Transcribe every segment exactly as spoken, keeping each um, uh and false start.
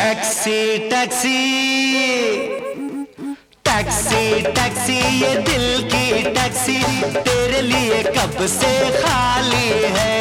Taxi taxi taxi taxi ये दिल की टैक्सी तेरे लिए कब से खाली है।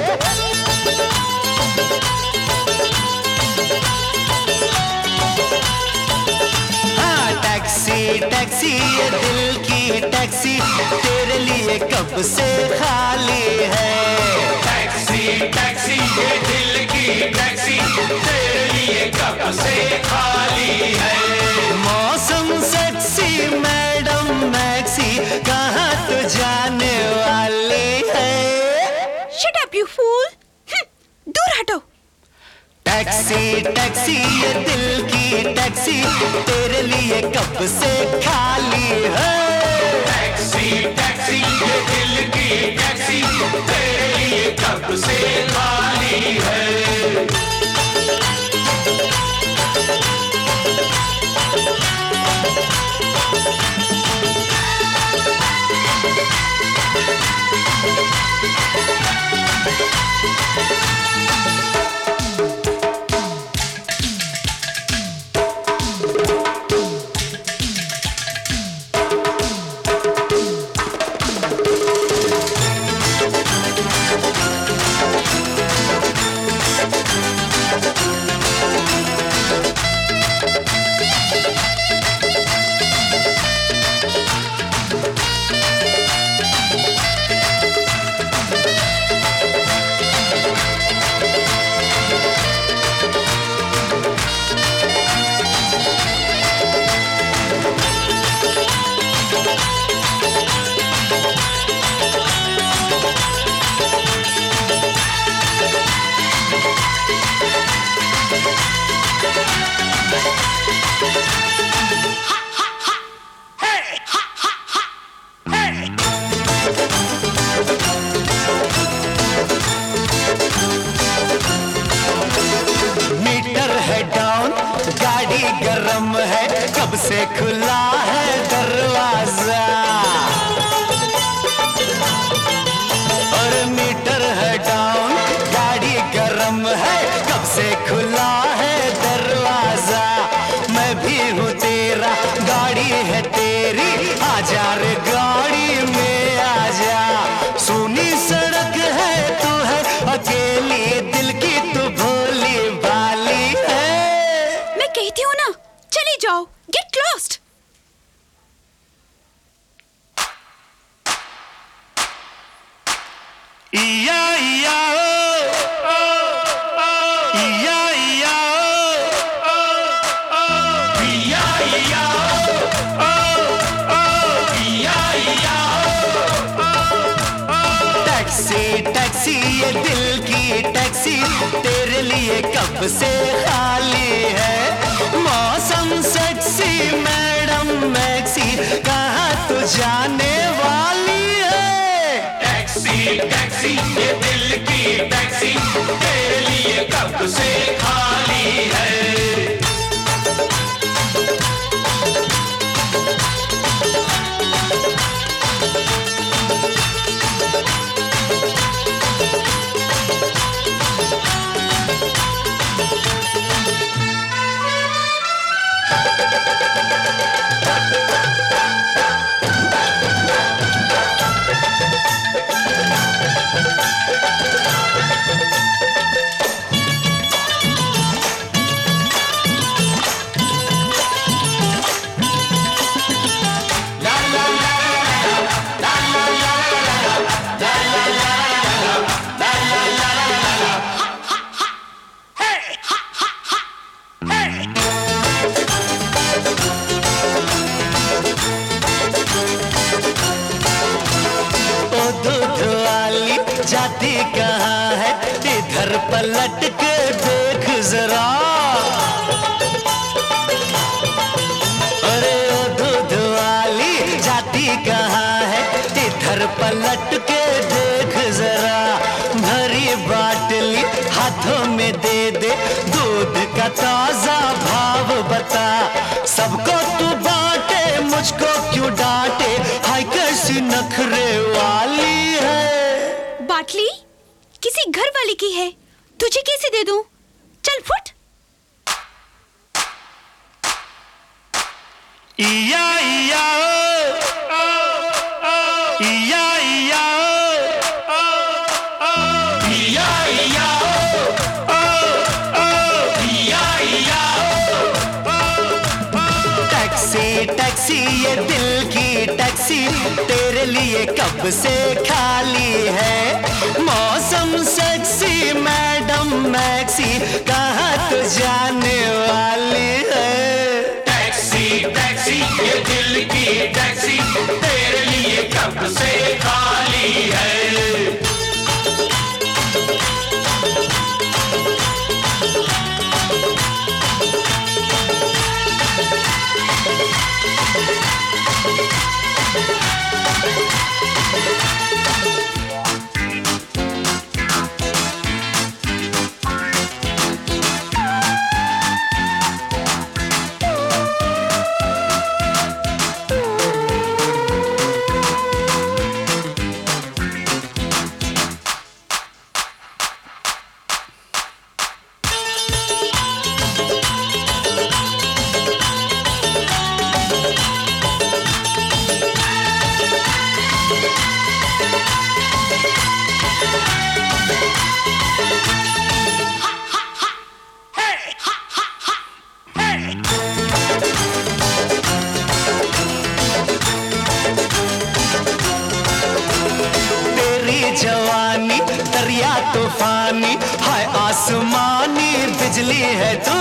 हाँ टैक्सी टैक्सी ये दिल की टैक्सी तेरे लिए कब से खाली है। टैक्सी टैक्सी ये दिल की टैक्सी तेरे लिए कब से खाली है। मौसम सेक्सी मैडम मैक्सी कहाँ तो जाने वाली है। Shut up you fool! दूर हटो। टैक्सी टैक्सी ये दिल की टैक्सी तेरे लिए कब से खाली है। टैक्सी टैक्सी ये दिल की टैक्सी तेरे लिए कब से खाली है। गरम है कब से खुला है दरवाजा और मीटर है डाउन गाड़ी गरम है कब से खुला है दरवाजा। मैं भी हूँ तेरा गाड़ी है तेरी आजा रे गाड़ी में आजा। सुनी सड़क है तू है अकेली दिल की तू भोली भाली है। मैं कहती हूँ ना चली जाओ। Get lost. इया इया ओ ओ ओ इया इया ओ ओ इया इया ओ ओ इया इया टैक्सी टैक्सी ये दिल की टैक्सी तेरे लिए कब से खाली है। मौसम सेक्सी मैडम मैक्सी कहाँ तो जाने वाली है। टैक्सी टैक्सी ये दिल की टैक्सी तेरे लिए कब से खाली है। जाती कहाँ है इधर पलट के देख जरा। अरे ओ दूध वाली जाती कहाँ है इधर पलट के देख जरा। भरी बाटली हाथों में दे दे दूध का ताजा भाव बता। सबको तू बांटे मुझको क्यों डांटे हाय कैसी नखरे वाली है। बाटली किसी घर वाले की है तुझे कैसे दे दूं। चल फुट। इया इया ओ, ओ, ओ, इया इया ओ, ओ, ओ, इया इया ओ, ओ, इया इया टैक्सी टैक्सी ये दिल की टैक्सी तेरे लिए कब से खाली है। मौसम सेक्सी मैडम मैक्सी कहाँ तो जाने वाली है। टैक्सी टैक्सी ये दिल की टैक्सी तेरे लिए कब से खाली है। जवानी दरिया तूफानी हाय आसमानी बिजली है तू।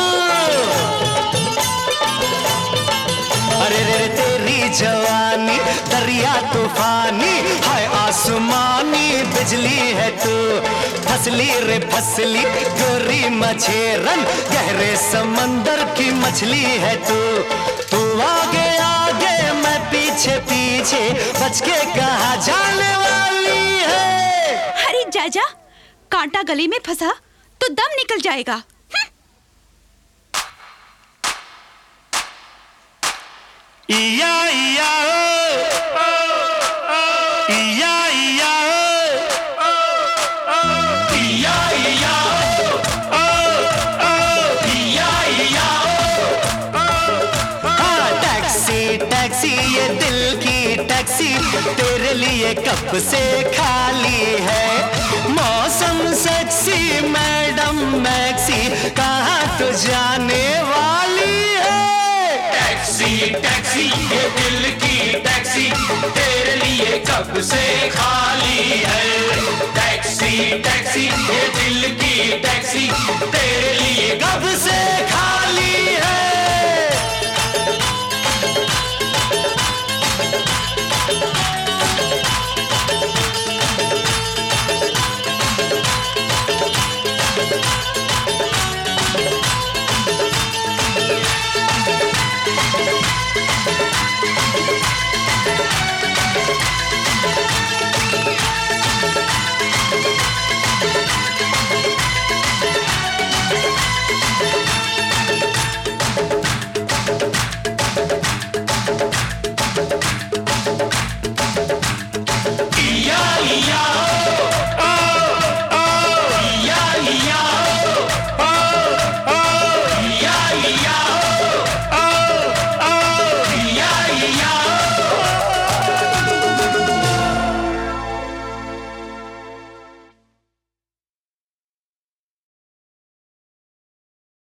अरे रे रे तेरी जवानी दरिया तूफानी हाय आसमानी बिजली है तू। फसली रे फसली गोरी मछेरन गहरे समंदर की मछली है तू। तू आगे आगे मैं पीछे पीछे बच के कहाँ जाने वाली है। अरे जाजा, कांटा गले में फंसा तो दम निकल जाएगा। इया इया ओ, ओ, ओ, इया इया ओ, ओ, ओ, इया इया ओ, ओ, इया इया हाँ, टैक्सी टैक्सी ये दिल की टैक्सी तेरे लिए कब से खाली है। मौसम सेक्सी मैडम मैक्सी कहाँ तो जाने वाली है। टैक्सी टैक्सी ये दिल की टैक्सी तेरे लिए कब से खाली है। टैक्सी टैक्सी ये दिल की टैक्सी तेरे लिए कब से